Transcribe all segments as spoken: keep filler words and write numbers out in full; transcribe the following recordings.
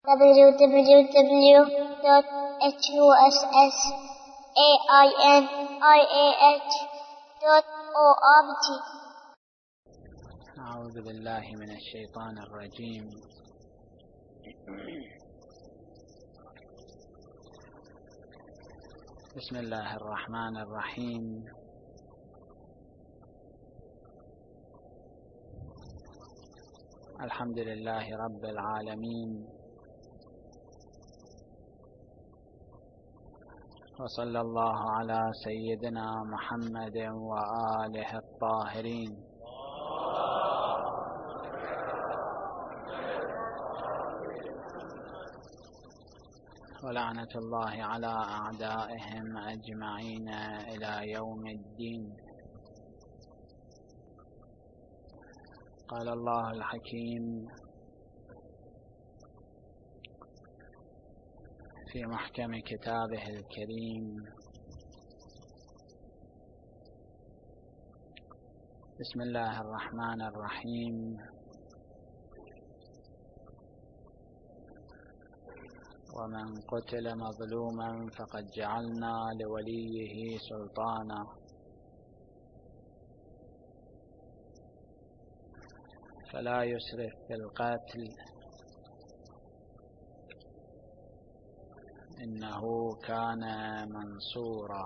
w w w dot huss ainiah dot org. أعوذ بالله من الشيطان الرجيم. بسم الله الرحمن الرحيم. الحمد لله رب العالمين، وصلى الله على سيدنا محمد وآله الطاهرين، ولعنة الله على أعدائهم أجمعين إلى يوم الدين. قال الله الحكيم في محكم كتابه الكريم: بسم الله الرحمن الرحيم. ومن قتل مظلوما فقد جعلنا لوليه سلطانا فلا يسرف في القتل إنه كان منصورا.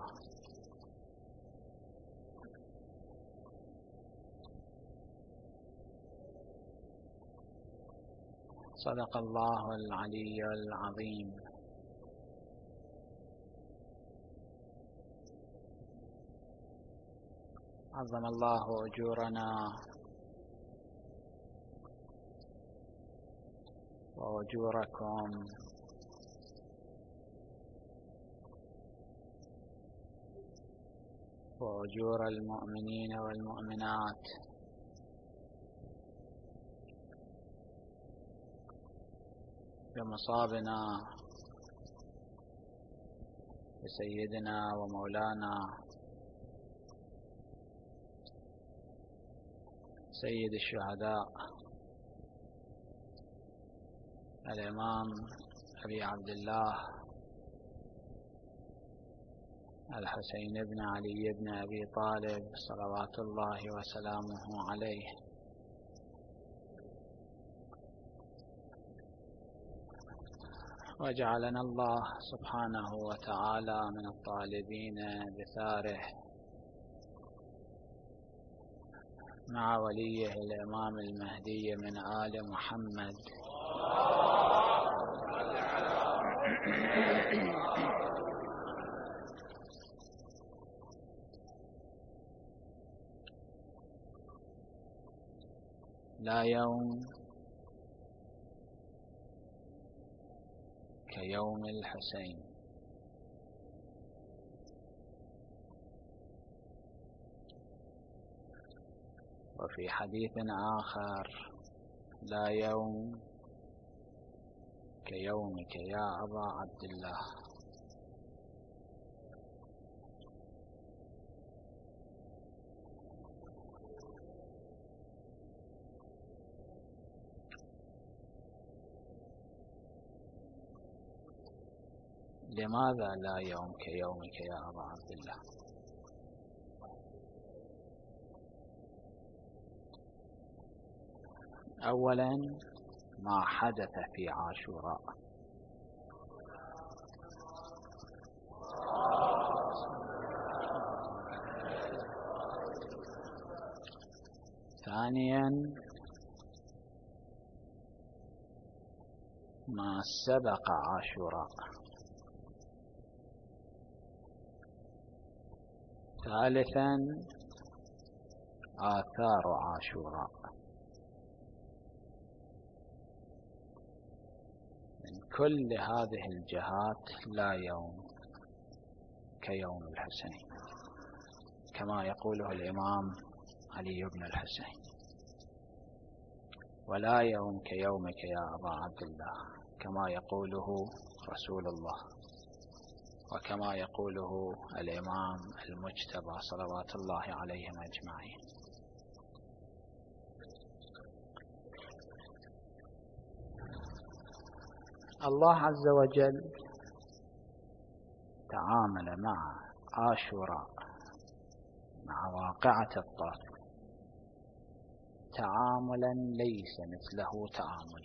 صدق الله العلي العظيم. عظم الله أجورنا وأجوركم وأجور المؤمنين والمؤمنات بمصابنا بسيدنا ومولانا سيد الشهداء الإمام أبي عبد الله الحسين بن علي بن أبي طالب صلوات الله وسلامه عليه. وجعلنا الله سبحانه وتعالى من الطالبين بثاره مع وليه الإمام المهدي من آل محمد لا يوم كيوم الحسين. وفي حديث آخر: لا يوم كيومك يا أبا عبد الله. لماذا لا يوم كيومك يا أبا عبد الله؟ أولا، ما حدث في عاشوراء. ثانيا، ما سبق عاشوراء. ثالثا، آثار عاشوراء. من كل هذه الجهات لا يوم كيوم الحسين، كما يقوله الإمام علي بن الحسين. ولا يوم كيومك يا أبا عبد الله، كما يقوله رسول الله وكما يقوله الإمام المجتبى صلوات الله عليهم أجمعين. الله عز وجل تعامل مع عاشوراء، مع واقعة الطائف، تعاملا ليس مثله تعامل.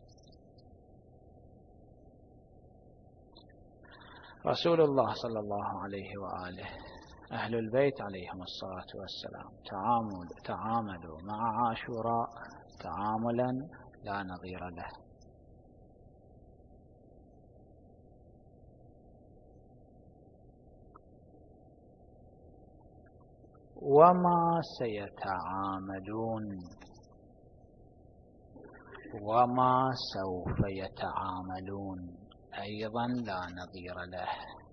رسول الله صلى الله عليه وآله، أهل البيت عليهم الصلاة والسلام، تعامل تعاملوا مع عاشوراء تعاملا لا نظير له. وما سيتعاملون وما سوف يتعاملون أيضا لا نظير له.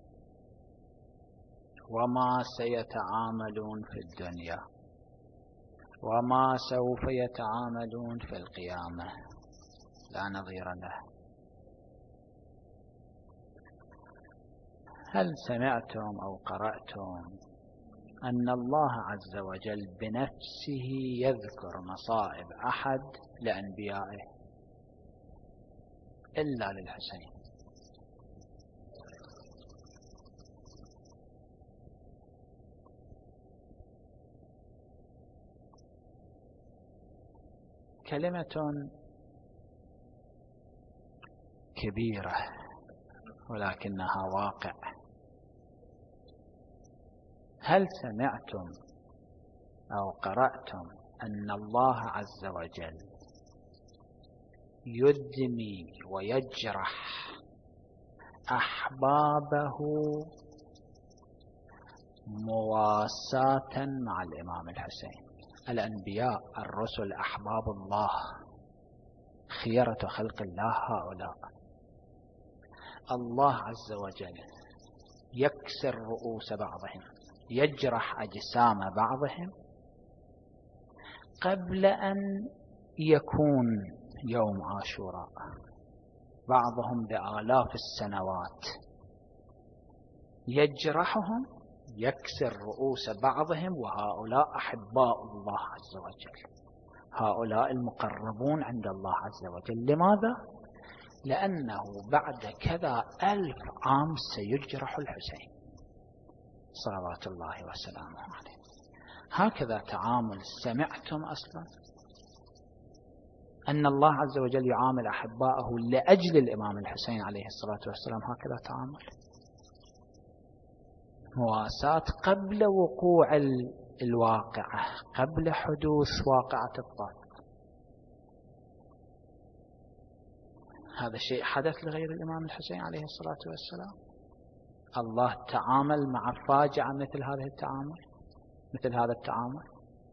وما سيتعاملون في الدنيا وما سوف يتعاملون في القيامة لا نظير له. هل سمعتم أو قرأتم أن الله عز وجل بنفسه يذكر مصائب أحد لأنبيائه إلا للحسين؟ كلمة كبيرة ولكنها واقع. هل سمعتم أو قرأتم أن الله عز وجل يدمي ويجرح أحبابه مواساة مع الإمام الحسين؟ الأنبياء الرسل أحباب الله، خيرة خلق الله هؤلاء. الله عز وجل يكسر رؤوس بعضهم، يجرح أجسام بعضهم قبل أن يكون يوم عاشوراء، بعضهم بآلاف السنوات يجرحهم، يكسر رؤوس بعضهم، وهؤلاء أحباء الله عز وجل، هؤلاء المقربون عند الله عز وجل. لماذا؟ لأنه بعد كذا ألف عام سيجرح الحسين صلوات الله وسلامه عليه. هكذا تعامل. سمعتم أصلا أن الله عز وجل يعامل أحباءه لأجل الإمام الحسين عليه الصلاة والسلام هكذا تعامل؟ مواساة قبل وقوع الواقعة، قبل حدوث واقعة الطائف. هذا الشيء حدث لغير الإمام الحسين عليه الصلاة والسلام. الله تعامل مع فاجعة مثل هذا التعامل مثل هذا التعامل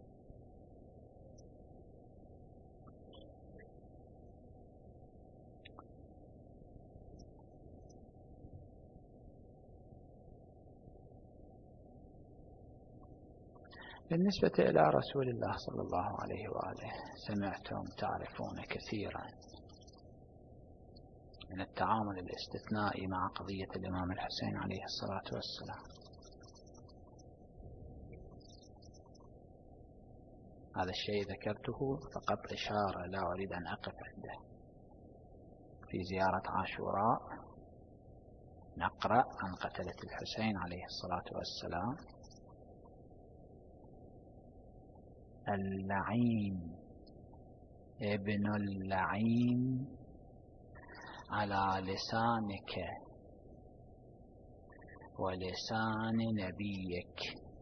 بالنسبة إلى رسول الله صلى الله عليه وآله، سمعتم تعرفون كثيرا من التعامل الاستثنائي مع قضية الإمام الحسين عليه الصلاة والسلام. هذا الشيء ذكرته فقط إشارة، لا أريد أن أقف عنده. في زيارة عاشوراء نقرأ عن قتلة الحسين عليه الصلاة والسلام: اللعين ابن اللعين على لسانك ولسان نبيك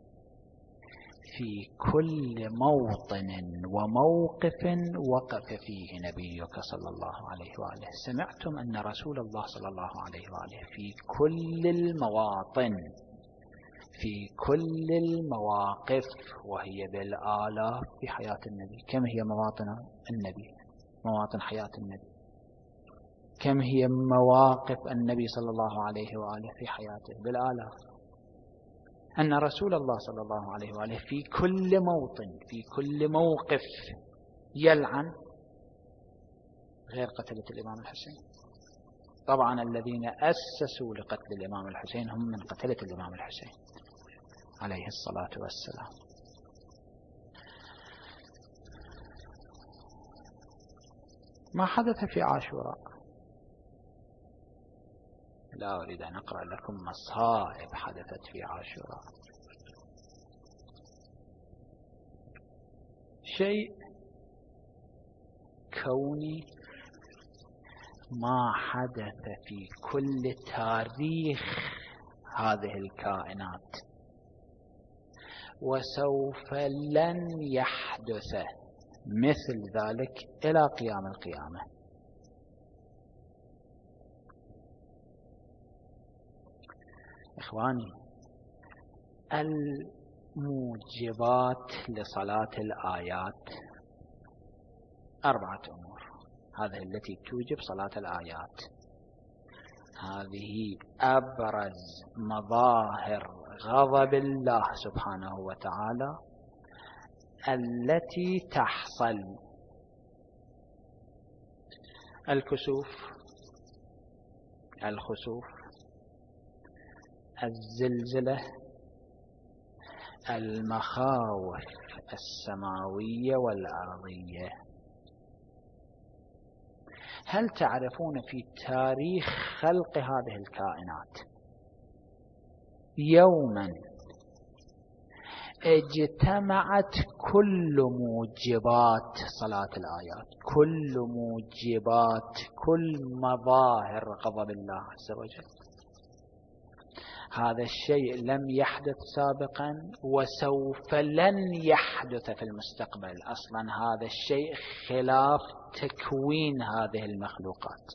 في كل موطن وموقف وقف فيه نبيك صلى الله عليه وآله. سمعتم أن رسول الله صلى الله عليه وآله في كل المواطن، في كل المواقف، وهي بالآلاف في حياة النبي. كم هي مواطن النبي، مواطن حياة النبي؟ كم هي مواقف النبي صلى الله عليه وآله في حياته؟ بالآلاف. أن رسول الله صلى الله عليه وآله في كل موطن، في كل موقف يلعن غير قتلة الإمام الحسين. طبعا الذين أسسوا لقتل الإمام الحسين هم من قتلة الإمام الحسين عليه الصلاة والسلام. ما حدث في عاشوراء لا أريد أن أقرأ لكم مصائب حدثت في عاشوراء. شيء كوني ما حدث في كل تاريخ هذه الكائنات، وسوف لن يحدث مثل ذلك إلى قيام القيامة. إخواني، الموجبات لصلاة الآيات أربعة أمور، هذه التي توجب صلاة الآيات. هذه أبرز مظاهر غضب الله سبحانه وتعالى التي تحصل: الكسوف، الخسوف، الزلزلة، المخاوف السماوية والأرضية. هل تعرفون في تاريخ خلق هذه الكائنات يوما اجتمعت كل موجبات صلاة الآيات، كل موجبات، كل مظاهر غضب الله عز وجل؟ هذا الشيء لم يحدث سابقا وسوف لن يحدث في المستقبل. أصلا هذا الشيء خلاف تكوين هذه المخلوقات.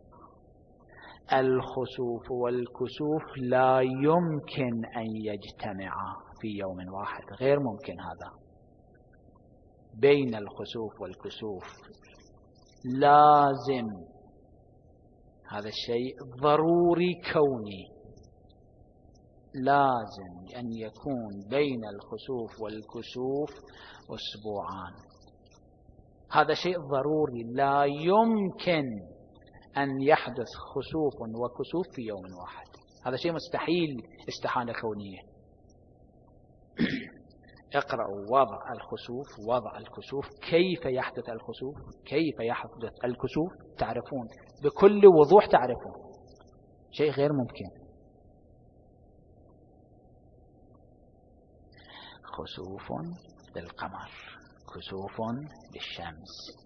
الخسوف والكسوف لا يمكن أن يجتمعا في يوم واحد، غير ممكن. هذا بين الخسوف والكسوف لازم، هذا الشيء ضروري كوني، لازم أن يكون بين الخسوف والكسوف أسبوعان. هذا شيء ضروري، لا يمكن أن يحدث خسوف وكسوف في يوم واحد. هذا شيء مستحيل، استحالة كونية. اقرأوا وضع الخسوف، وضع الكسوف، كيف يحدث الخسوف، كيف يحدث الكسوف، تعرفون بكل وضوح، تعرفون شيء غير ممكن. خسوف للقمر، كسوف للشمس،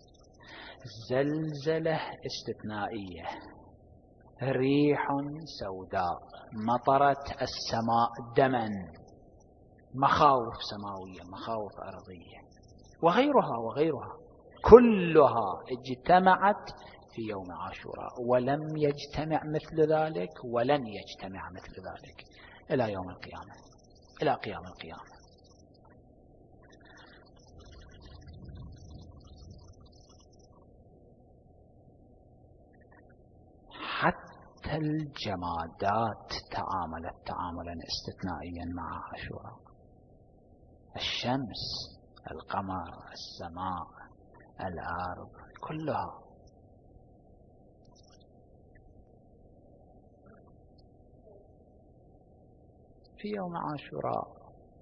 زلزلة استثنائية، ريح سوداء، مطرت السماء دما، مخاوف سماوية، مخاوف أرضية، وغيرها وغيرها، كلها اجتمعت في يوم عاشوراء، ولم يجتمع مثل ذلك ولن يجتمع مثل ذلك إلى يوم القيامة، إلى قيام القيامة. حتى الجمادات تعاملت تعاملا استثنائيا مع عاشوراء. الشمس، القمر، السماء، الأرض، كلها. في يوم عاشوراء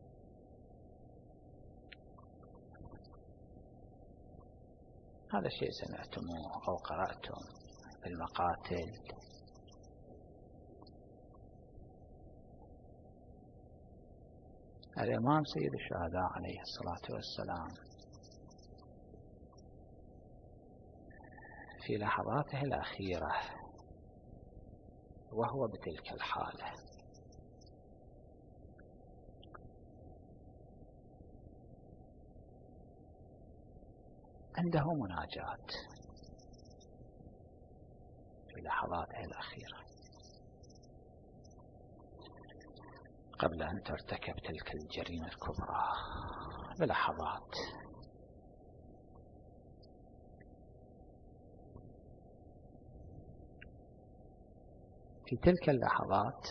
هذا الشيء سمعتموه أو قرأتم في المقاتل. الإمام سيد الشهداء عليه الصلاة والسلام في لحظاته الأخيرة وهو بتلك الحالة عنده مناجاة في لحظاته الأخيرة قبل أن ترتكب تلك الجريمة الكبرى بلحظات. في تلك اللحظات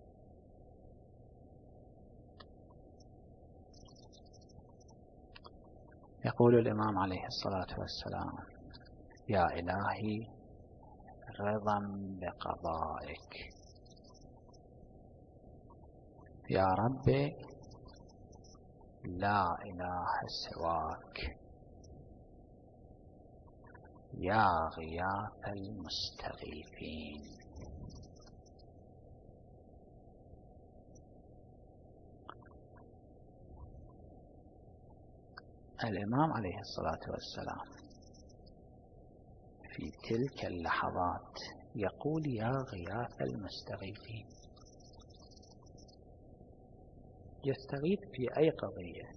يقول الإمام عليه الصلاة والسلام: يا إلهي رضا بقضائك، يا رب لا إله سواك، يا غياث المستغيثين. الإمام عليه الصلاة والسلام في تلك اللحظات يقول يا غياث المستغيثين. يستغيث في أي قضية؟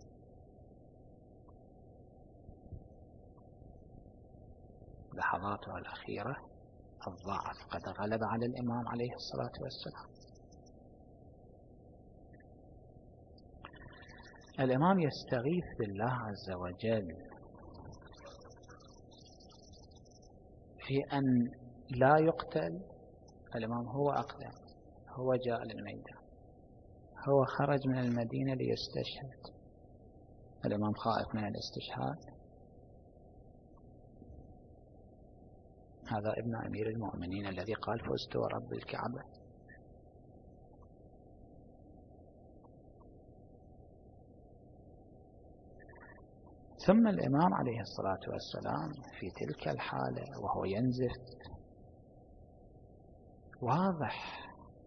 لحظاته الأخيرة الضعف قد غلب على الإمام عليه الصلاة والسلام. الإمام يستغيث بالله عز وجل في أن لا يقتل. الإمام هو أقدم، هو جاء للميدان، هو خرج من المدينة ليستشهد. الإمام خائف من الاستشهاد. هذا ابن أمير المؤمنين الذي قال فزت ورب الكعبة. ثم الإمام عليه الصلاة والسلام في تلك الحالة وهو ينزف، واضح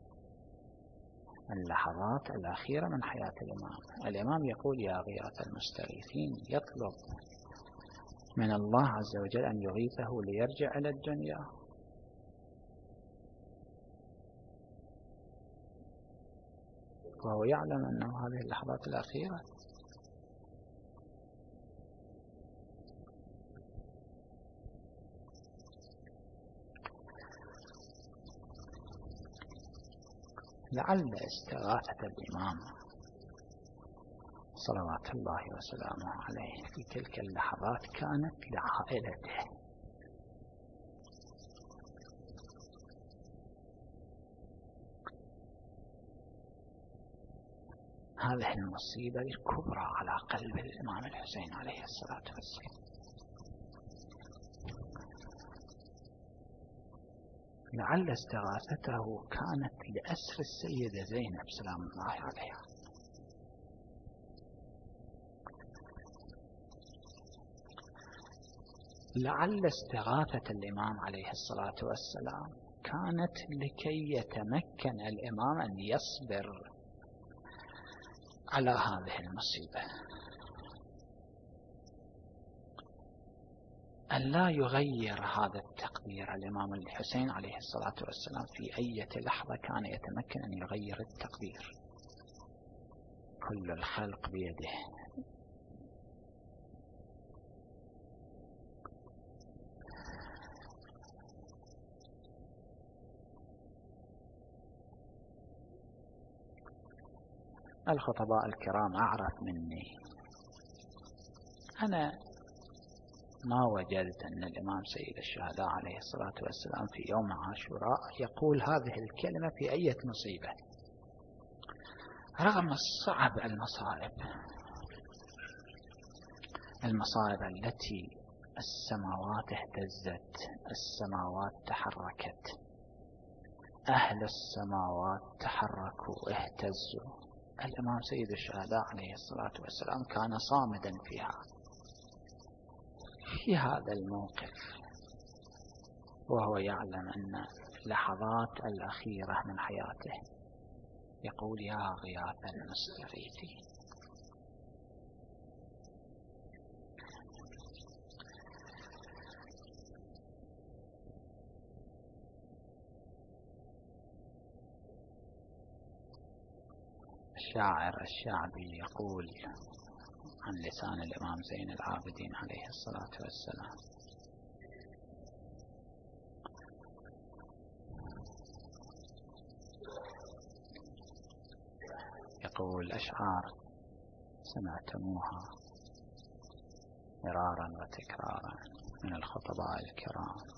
اللحظات الأخيرة من حياة الإمام. الإمام يقول يا غياث المستغيثين، يطلب من الله عز وجل أن يغيثه ليرجع إلى الدنيا. وهو يعلم أنه هذه اللحظات الأخيرة. لعل استغاثة الإمام صلوات الله وسلامه عليه في تلك اللحظات كانت لعائلته. هذه المصيبة الكبرى على قلب الإمام الحسين عليه الصلاة والسلام. لعل استغاثته كانت لأسر السيدة زينب سلام الله عليها. لعل استغاثة الإمام عليه الصلاة والسلام كانت لكي يتمكن الإمام أن يصبر على هذه المصيبة، أن لا يغير هذا التقدير. الإمام الحسين عليه الصلاة والسلام في أي لحظة كان يتمكن أن يغير التقدير. كل الخلق بيده. الخطباء الكرام أعرف مني، أنا ما وجدت أن الإمام سيد الشهداء عليه الصلاة والسلام في يوم عاشوراء يقول هذه الكلمة في أي مصيبة، رغم الصعب المصائب المصائب التي السماوات اهتزت، السماوات تحركت، أهل السماوات تحركوا اهتزوا. الإمام سيد الشهداء عليه الصلاة والسلام كان صامدا فيها في هذا الموقف، وهو يعلم أن لحظات الأخيرة من حياته يقول يا غياث المستغيثين. الشاعر الشعبي يقول عن لسان الإمام زين العابدين عليه الصلاة والسلام: يقول أشعار سمعتموها مرارا وتكرارا من الخطباء الكرام: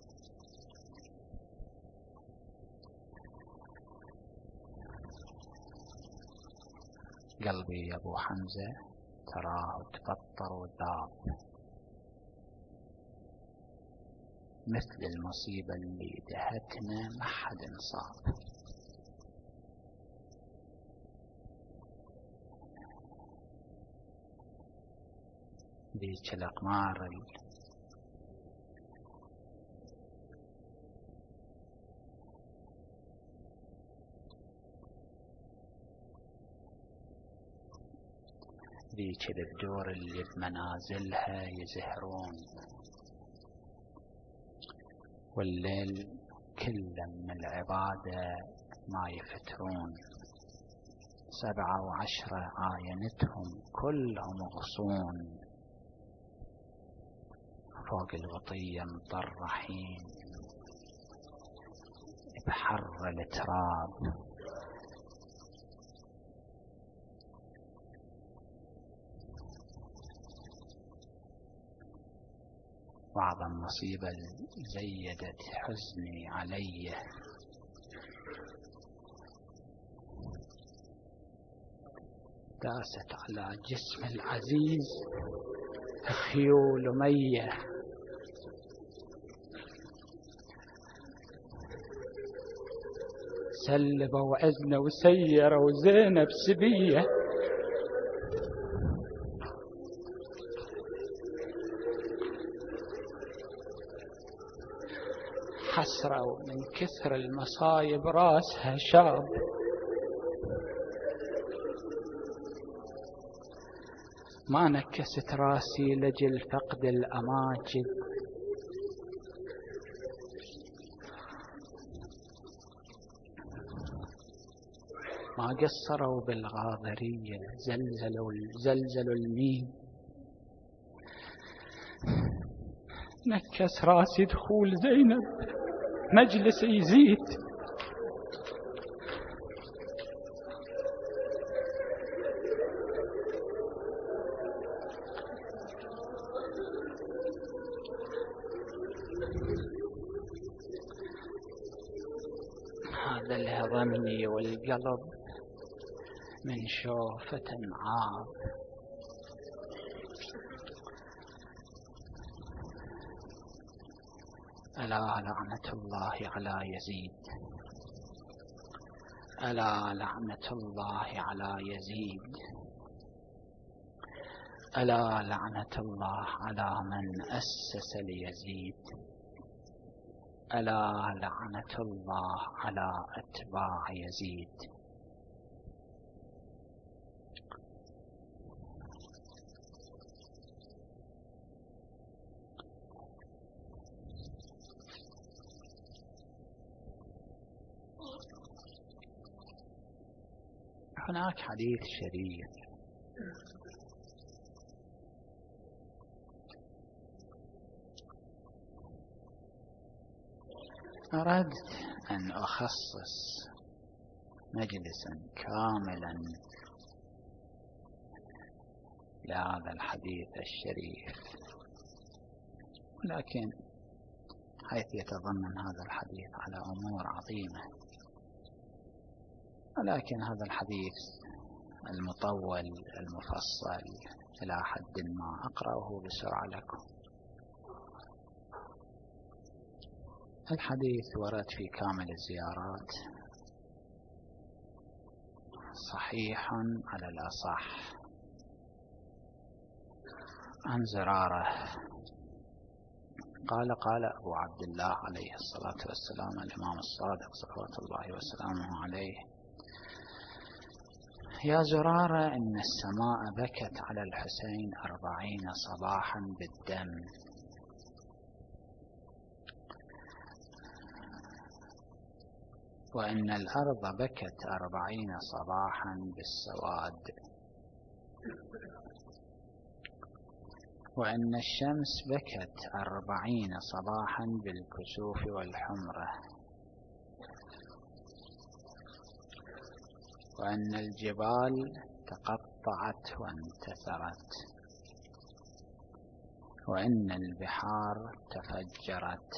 قلبي يا أبو حمزة تراه تفطر وذاب، مثل المصيبة اللي دهتنا ما حد انصاب. ذيك الأقمار ذيك الدور اللي بمنازلها يزهرون، والليل كله من العبادة ما يفترون. سبعة وعشرة عاينتهم كلهم غصون، فوق الغطية مطرحين بحر التراب. وأعظم مصيبة زيدت حزني علي داست على جسم العزيز خيول مية، سلبوا عزنا وسيروا زينب سبية. حسروا من كثر المصايب راسها شاب، ما نكست راسي لجل فقد الأماجد. ما قصروا بالغاضرية، زلزلوا, زلزلوا المين. نكس راسي دخول زينب مجلس يزيد، هذا الهضمني والقلب من شوفة عاب. ألا لعنة الله على يزيد، ألا لعنة الله على يزيد، ألا لعنة الله على من أسس ليزيد، ألا لعنة الله على أتباع يزيد. هناك حديث شريف أردت أن أخصص مجلسا كاملا لهذا الحديث الشريف، ولكن حيث يتضمن هذا الحديث على أمور عظيمة، ولكن هذا الحديث المطول المفصل إلى حد ما أقرأه بسرعة لكم. الحديث ورد في كامل الزيارات، صحيح على الأصح، عن زرارة قال قال أبو عبد الله عليه الصلاة والسلام الإمام الصادق صلوات الله وسلامه عليه: يا زرارة، إن السماء بكت على الحسين أربعين صباحا بالدم، وإن الأرض بكت أربعين صباحا بالسواد، وإن الشمس بكت أربعين صباحا بالكسوف والحمرة، وأن الجبال تقطعت وانتثرت، وإن البحار تفجرت،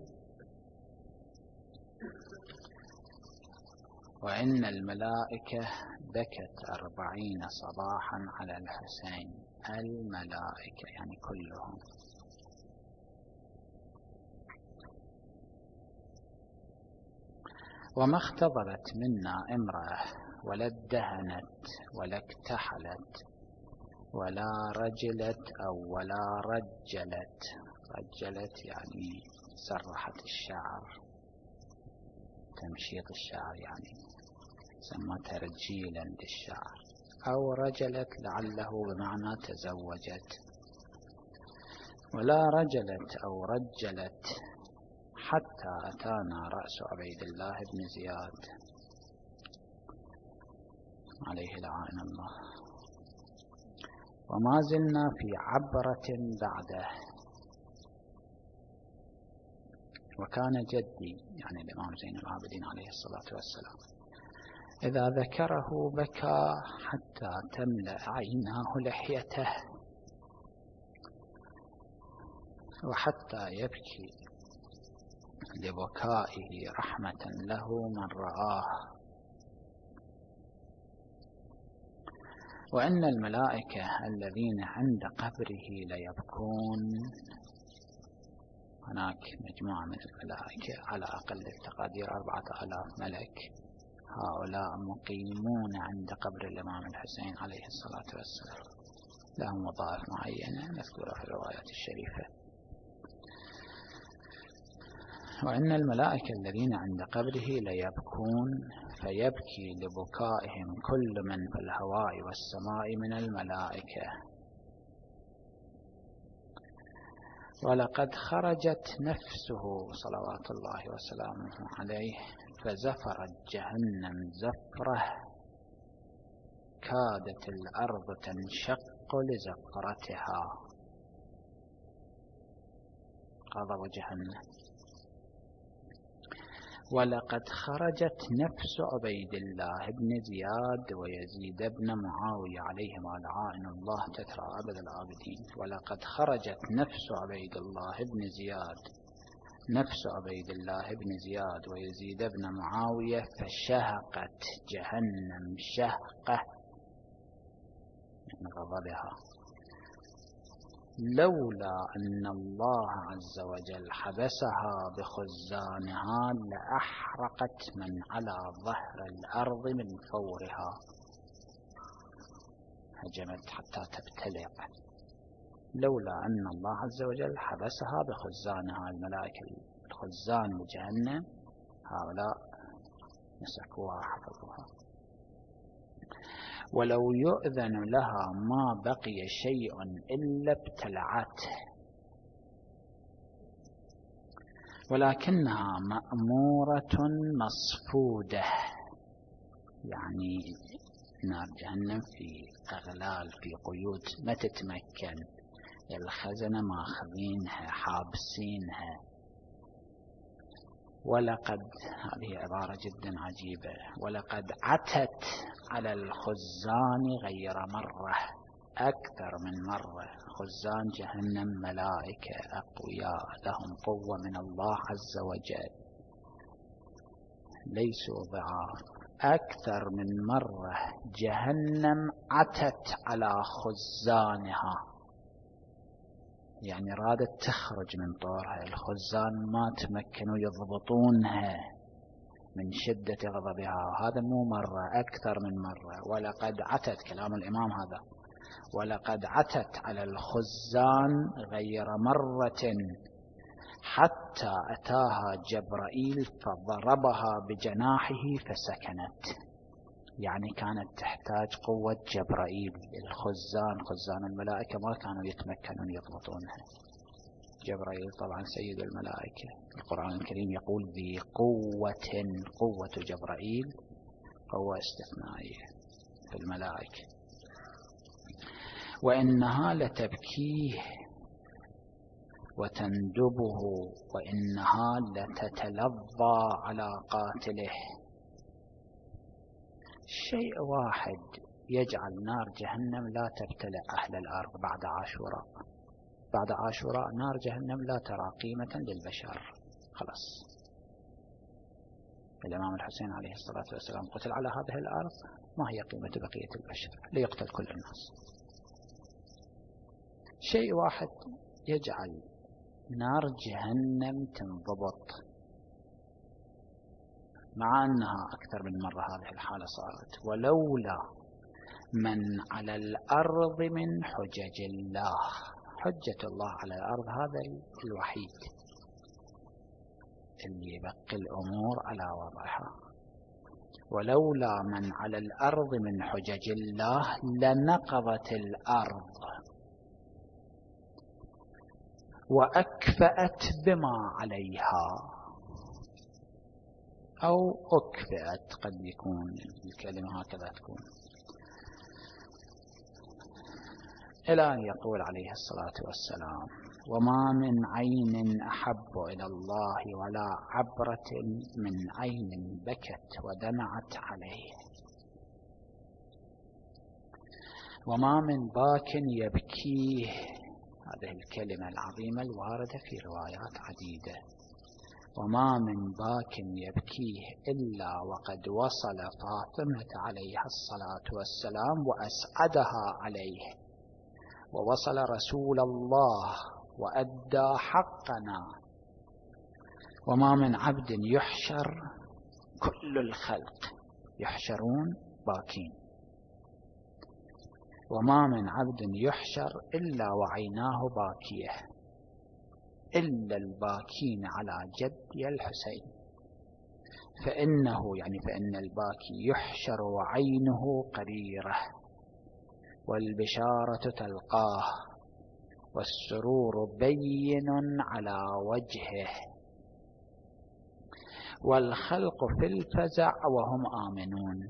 وإن الملائكة بكت أربعين صباحا على الحسين، الملائكة يعني كلهم. وما اختبرت منا امرأة ولا ادهنت ولا اكتحلت ولا رجلت أو ولا رجلت. رجلت يعني سرحت الشعر، تمشيط الشعر، يعني سمى ترجيلا للشعر، أو رجلت لعله بمعنى تزوجت، ولا رجلت أو رجلت حتى أتانا رأس عبيد الله بن زياد عليه لعائن الله. وما زلنا في عبرة بعده. وكان جدي يعني الإمام زين العابدين عليه الصلاة والسلام إذا ذكره بكى حتى تملأ عيناه لحيته، وحتى يبكي لبكائه رحمة له من رآه. وإن الملائكة الذين عند قبره ليبكون. هناك مجموعة من الملائكة على أقل التقادير أربعة آلاف ملك، هؤلاء مقيمون عند قبر الإمام الحسين عليه الصلاة والسلام، لهم وظائف معينة مذكورة في الروايات الشريفة. وإن الملائكة الذين عند قبره ليبكون، فيبكي لبكائهم كل من في الهواء والسماء من الملائكة. ولقد خرجت نفسه صلوات الله وسلامه عليه فزفرت جهنم زفرة كادت الأرض تنشق لزفرتها. غضب جهنم. ولقد خرجت نفس عبيد الله بن زياد ويزيد بن معاوية عليهما لعائن الله تترى أبد العابدين. ولقد خرجت نفس عبيد الله بن زياد نفس عبيد الله بن زياد ويزيد بن معاوية فشهقت جهنم شهقة من غضبها، لولا أن الله عز وجل حبسها بخزانها لأحرقت من على ظهر الأرض من فورها. هجمت حتى تبتلع. لولا أن الله عز وجل حبسها بخزانها، الملائكة الخزان لجهنم هؤلاء مسكوها حفظوها. ولو يؤذن لها ما بقي شيء إلا ابتلعته، ولكنها مأمورة مصفودة. يعني نار جهنم في أغلال، في قيود، ما تتمكن، الخزنة ماخذينها حابسينها. ولقد، هذه عبارة جدا عجيبة، ولقد عتت على الخزان غير مرة، أكثر من مرة. خزان جهنم ملائكة أقوياء لهم قوة من الله عز وجل، ليسوا ضعاف. أكثر من مرة جهنم عتت على خزانها، يعني رادت تخرج من طورها، الخزان ما تمكنوا يضبطونها من شدة غضبها. هذا مو مرة، أكثر من مرة. ولقد عتت، كلام الإمام هذا، ولقد عتت على الخزان غير مرة حتى أتاها جبرائيل فضربها بجناحه فسكنت. يعني كانت تحتاج قوة جبرائيل. الخزان، خزان الملائكة ما كانوا يتمكنون يضبطونها. جبرائيل طبعا سيد الملائكة، القرآن الكريم يقول ذي قوة، قوة جبرائيل قوة استثنائية في الملائكة. وإنها لتبكيه وتندبه، وإنها لتتلظى على قاتله. شيء واحد يجعل نار جهنم لا تبتلع أهل الأرض بعد عاشوراء. بعد عاشوراء نار جهنم لا ترى قيمة للبشر، خلاص. الإمام الحسين عليه الصلاة والسلام قتل على هذه الأرض، ما هي قيمة بقية البشر؟ ليقتل كل الناس. شيء واحد يجعل نار جهنم تنضبط، مع أنها أكثر من مرة هذه الحالة صارت. ولولا من على الأرض من حجج الله، حجة الله على الأرض هذا الوحيد اللي يبقي الأمور على وضعها. ولولا من على الأرض من حجج الله لنقضت الأرض وأكفأت بما عليها، أو أكفأت، قد يكون الكلمة هكذا تكون، إلى أن يقول عليه الصلاة والسلام: وما من عين أحب إلى الله ولا عبرة من عين بكت ودمعت عليه، وما من باك يبكيه. هذه الكلمة العظيمة الواردة في روايات عديدة: وما من باك يبكيه إلا وقد وصل فاطمة عليها الصلاة والسلام وأسعدها عليه، ووصل رسول الله وأدى حقنا. وما من عبد يحشر، كل الخلق يحشرون باكين، وما من عبد يحشر إلا وعيناه باكية إلا الباكين على جدي الحسين، فإنه يعني فإن الباكي يحشر وعينه قريرة، والبشارة تلقاه، والسرور بين على وجهه، والخلق في الفزع وهم آمنون.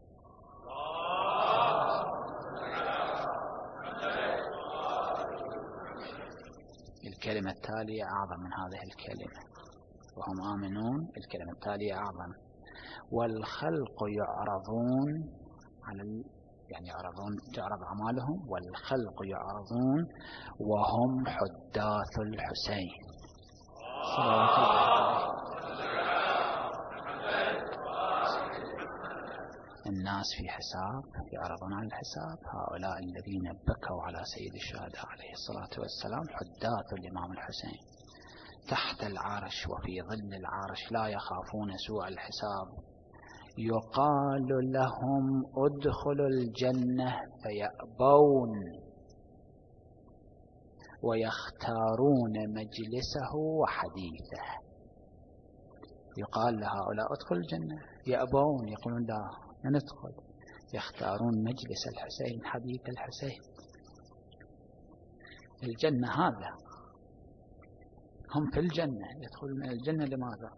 الكلمة التالية أعظم من هذه الكلمة، وهم آمنون. الكلمة التالية أعظم: والخلق يعرضون على ال... يعني يعرضون، تعرض أعمالهم، والخلق يعرضون وهم حداث الحسين صلوات الله. الناس في حساب يعرضون عن الحساب، هؤلاء الذين بكوا على سيد الشهداء عليه الصلاة والسلام حداث الإمام الحسين تحت العرش وفي ظل العرش لا يخافون سوء الحساب. يقال لهم ادخلوا الجنة فيأبون ويختارون مجلسه وحديثه. يقال لهؤلاء ادخلوا الجنة، يأبون، يقولون لا ندخل، يختارون مجلس الحسين، حديث الحسين. الجنة هذا، هم في الجنة، يدخلون من الجنة. لماذا؟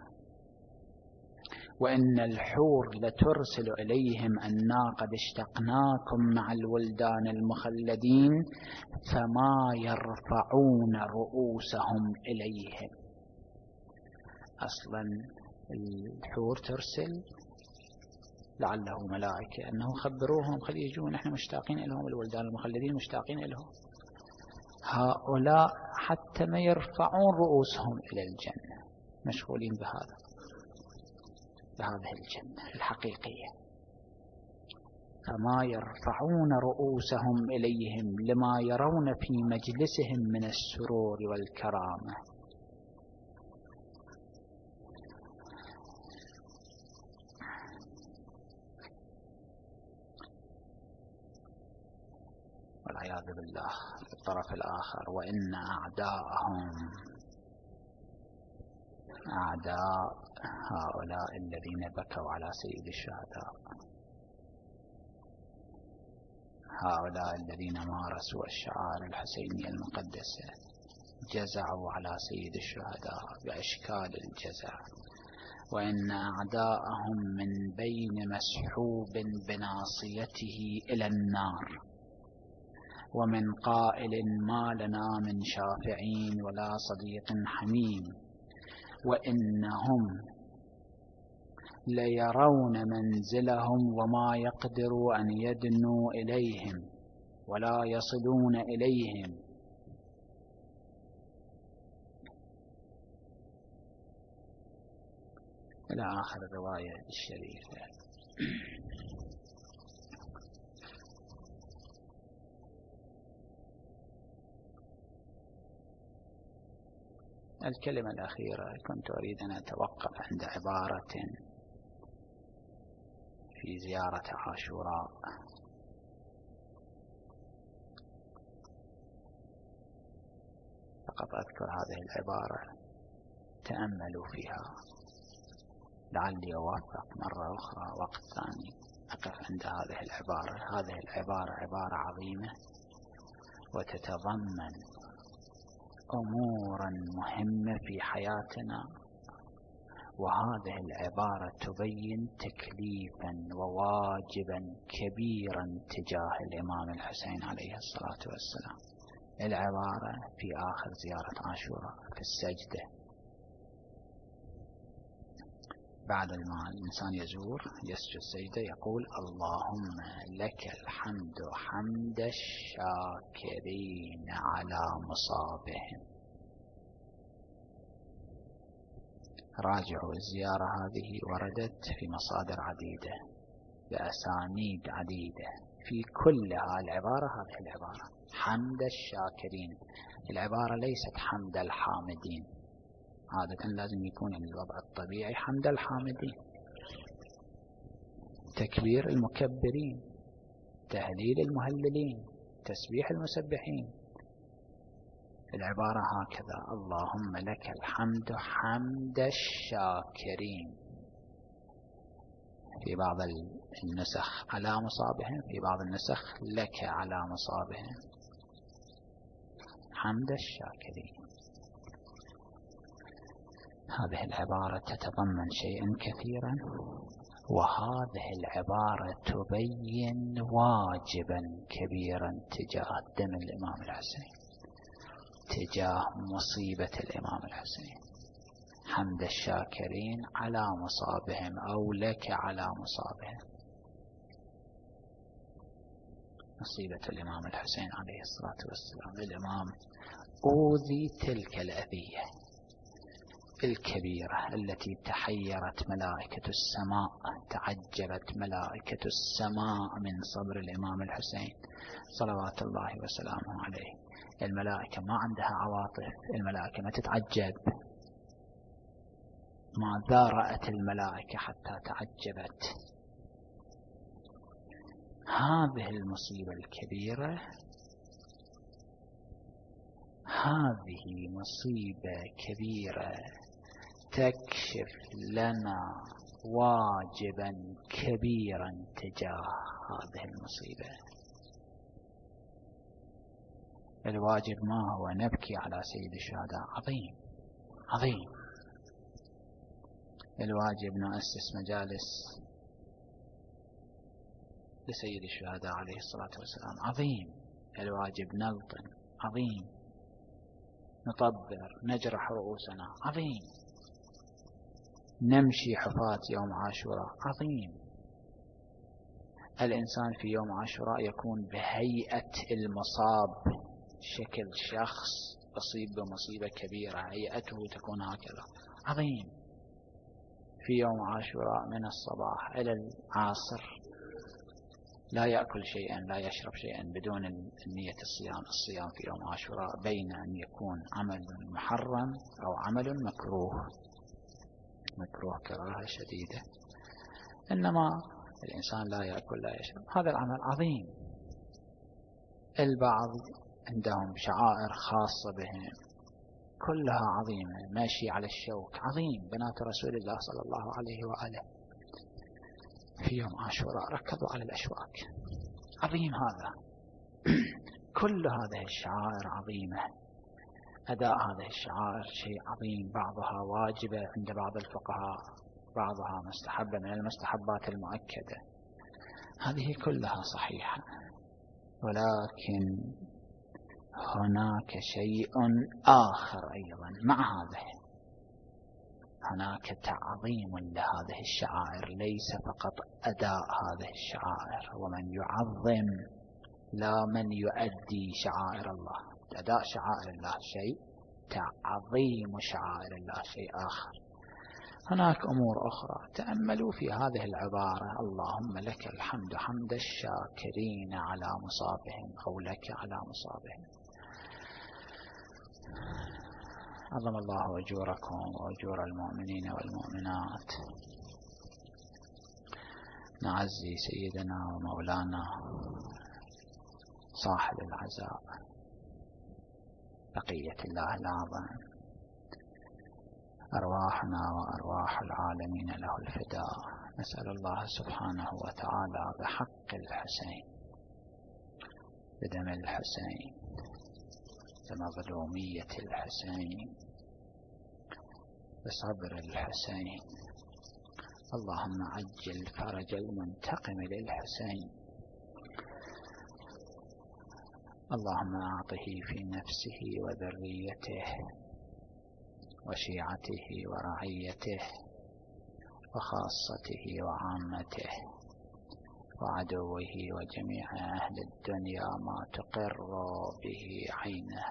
وإن الحور لترسل إليهم أنا قد اشتقناكم مع الولدان المخلدين فما يرفعون رؤوسهم إليهم. أصلا الحور ترسل لعله ملائكة أنه خبروهم خلي يجون، نحن مشتاقين لهم، الولدان المخلدين مشتاقين لهم. هؤلاء حتى ما يرفعون رؤوسهم إلى الجنة، مشغولين بهذا، بهذه الجنة الحقيقية. فما يرفعون رؤوسهم إليهم لما يرون في مجلسهم من السرور والكرامة. والعياذ بالله. في الطرف الآخر: وإن أعداءهم، أعداء هؤلاء الذين بكوا على سيد الشهداء، هؤلاء الذين مارسوا الشعائر الحسينية المقدسة، جزعوا على سيد الشهداء بأشكال الجزع. وإن أعداءهم من بين مسحوب بناصيته إلى النار، ومن قائل ما لنا من شافعين ولا صديق حميم، وإنهم ليرون منزلهم وما يقدروا أن يدنوا إليهم ولا يصلون إليهم. إلى آخر الرواية الشريفة. الكلمة الأخيرة كنت أريد أن أتوقف عند عبارة في زيارة عاشوراء، فقط أذكر هذه العبارة، تأملوا فيها: لعلي أوافق مرة أخرى وقت ثاني أقف عند هذه العبارة. هذه العبارة عبارة عظيمة وتتضمن أمورا مهمة في حياتنا، وهذه العبارة تبين تكليفا وواجبا كبيرا تجاه الإمام الحسين عليه الصلاة والسلام. العبارة في آخر زيارة عاشوراء في السجدة، بعد ما الإنسان يزور يسجد سجدة يقول اللهم لك الحمد حمد الشاكرين على مصابهم. راجعوا الزيارة هذه وردت في مصادر عديدة بأسانيد عديدة، في كلها العبارة هذه العبارة حمد الشاكرين. العبارة ليست حمد الحامدين، عادة لازم يكون الوضع الطبيعي حمد الحامدين، تكبير المكبرين، تهليل المهللين، تسبيح المسبحين. العبارة هكذا اللهم لك الحمد حمد الشاكرين، في بعض النسخ على مصابهم، في بعض النسخ لك على مصابهم، حمد الشاكرين. هذه العبارة تتضمن شيئا كثيرا، وهذه العبارة تبين واجبا كبيرا تجاه دم الإمام الحسين، تجاه مصيبة الإمام الحسين. حمد الشاكرين على مصابهم أو لك على مصابهم، مصيبة الإمام الحسين عليه الصلاة والسلام. الإمام أوذي تلك الأذية الكبيرة التي تحيرت ملائكة السماء، تعجبت ملائكة السماء من صبر الإمام الحسين صلوات الله وسلامه عليه. الملائكة ما عندها عواطف، الملائكة ما تتعجب. ماذا رأت الملائكة حتى تعجبت؟ هذه المصيبة الكبيرة، هذه مصيبة كبيرة تكشف لنا واجبا كبيرا تجاه هذه المصيبة. الواجب ما هو؟ نبكي على سيد الشهداء، عظيم عظيم. الواجب نؤسس مجالس لسيد الشهداء عليه الصلاة والسلام، عظيم. الواجب نلطن، عظيم. نطبر نجرح رؤوسنا، عظيم. نمشي حفاة يوم عاشوراء، عظيم. الإنسان في يوم عاشوراء يكون بهيئة المصاب، شكل شخص أصيب بمصيبة كبيرة، هيئته تكون هكذا، عظيم. في يوم عاشوراء من الصباح إلى العصر لا يأكل شيئا لا يشرب شيئا بدون نية الصيام. الصيام في يوم عاشوراء بين أن يكون عمل محرم أو عمل مكروه، مكروه كراهة شديدة، إنما الإنسان لا يأكل لا يشرب، هذا العمل عظيم. البعض عندهم شعائر خاصة بهم كلها عظيمة، ماشي على الشوك، عظيم. بنات رسول الله صلى الله عليه وآله في يوم عاشوراء ركضوا على الأشواك، عظيم هذا. كل هذه الشعائر عظيمة، أداء هذه الشعائر شيء عظيم، بعضها واجبة عند بعض الفقهاء، بعضها مستحبة من المستحبات المؤكدة، هذه كلها صحيحة. ولكن هناك شيء آخر أيضا مع هذه، هناك تعظيم لهذه الشعائر، ليس فقط أداء هذه الشعائر. ومن يعظم لا من يؤدي شعائر الله. أداء شعائر الله شيء، تعظيم شعائر الله شيء آخر. هناك أمور أخرى. تأملوا في هذه العبارة اللهم لك الحمد حمد الشاكرين على مصابهم أو لك على مصابهم. عظم الله أجوركم وأجور المؤمنين والمؤمنات. نعزي سيدنا ومولانا صاحب العزاء بقية الله الأعظم أرواحنا وأرواح العالمين له الفداء. نسأل الله سبحانه وتعالى بحق الحسين، بدم الحسين، بمظلومية الحسين، بصبر الحسين، اللهم عجل فرج المنتقم للحسين، اللهم أعطه في نفسه وذريته وشيعته ورعيته وخاصته وعامته وعدوه وجميع أهل الدنيا ما تقر به عينه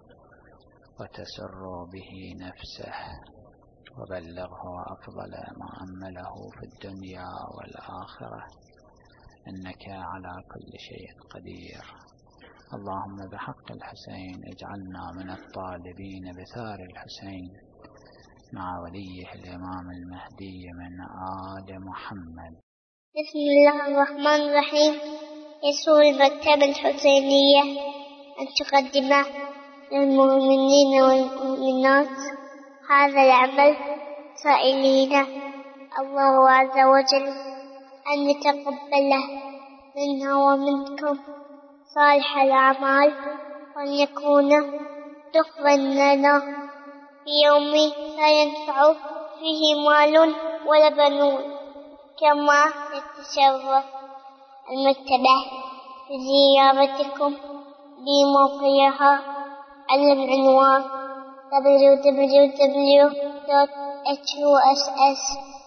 وتسر به نفسه، وبلغه أفضل ما أمله في الدنيا والآخرة، إنك على كل شيء قدير. اللهم بحق الحسين اجعلنا من الطالبين بثار الحسين مع وليه الإمام المهدي من آل محمد. بسم الله الرحمن الرحيم. يسر المكتبة الحسينية أن تقدم للمؤمنين والمؤمنات هذا العمل، سائلين الله عز وجل أن يتقبله منا ومنكم صالح الأعمال، وأن يكون دخلا لنا في يوم لا ينفع فيه مال ولا بنون. كما تتشرف المكتبة بزيارتكم لموقعها على العنوان دبليو دبليو دبليو دوت حسين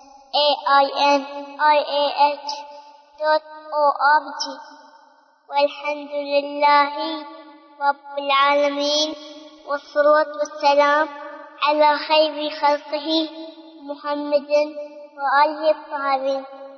دوت أورج. والحمد لله رب العالمين، والصلاة والسلام على خير خلقه محمد وآله الطاهرين.